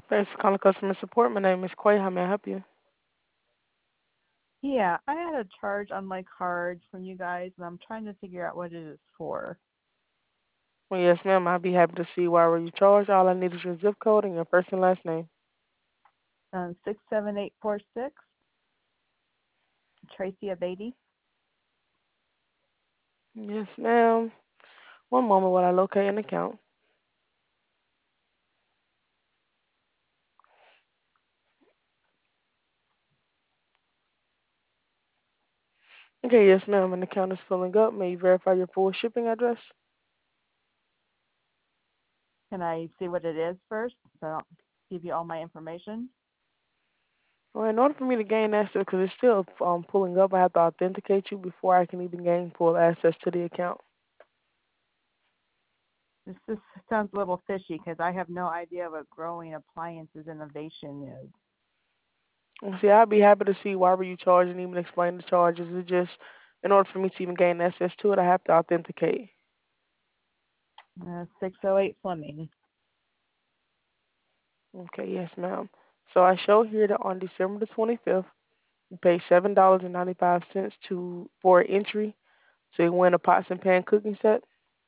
Thanks for calling customer support. My name is Quay. How may I help you? Yeah, I had a charge on my card from you guys, and I'm trying to figure out what it is for. Well, yes, ma'am. I'll be happy to see why were you charged. All I need is your zip code and your first and last name. 67846, Tracy Abady. Yes, ma'am. One moment while I locate an account. Okay, yes, ma'am. An account is filling up. May you verify your full shipping address? Can I see what it is first? So I'll give you all my information. Well, in order for me to gain access, because it's still pulling up, I have to authenticate you before I can even gain full access to the account. This sounds a little fishy because I have no idea what growing appliances innovation is. See, I'd be happy to see why were you charged and even explain the charges. It's just, in order for me to even gain access to it, I have to authenticate. 608 Fleming. Okay, yes, ma'am. So I show here that on December the 25th, you pay $7.95 for entry to win a pots and pan cooking set.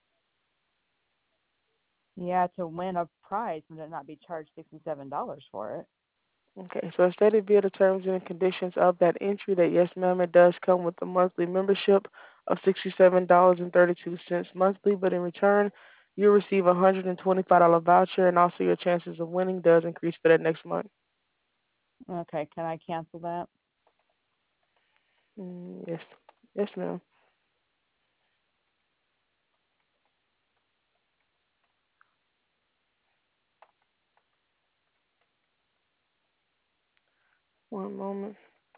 Yeah, to win a prize and not be charged $67 for it. Okay, so it's stated via the terms and conditions of that entry that yes, ma'am, it does come with a monthly membership of $67.32 monthly, but in return, you receive a $125 voucher, and also your chances of winning does increase for that next month. Okay, can I cancel that? Yes, yes, ma'am. One moment.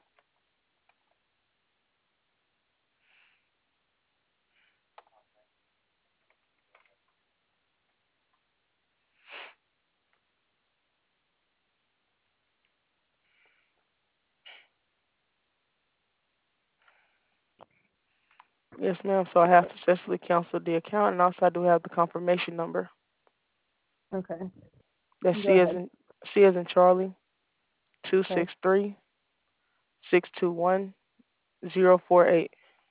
Yes, ma'am. So I have successfully canceled the account, and also I do have the confirmation number. Okay, That's go ahead. C as in Charlie, two Okay, six three 621 048.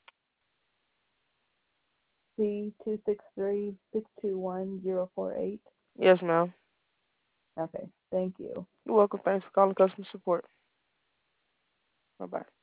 C263621 048. Yes, ma'am. Okay, thank you. You're welcome. Thanks for calling customer support. Bye bye.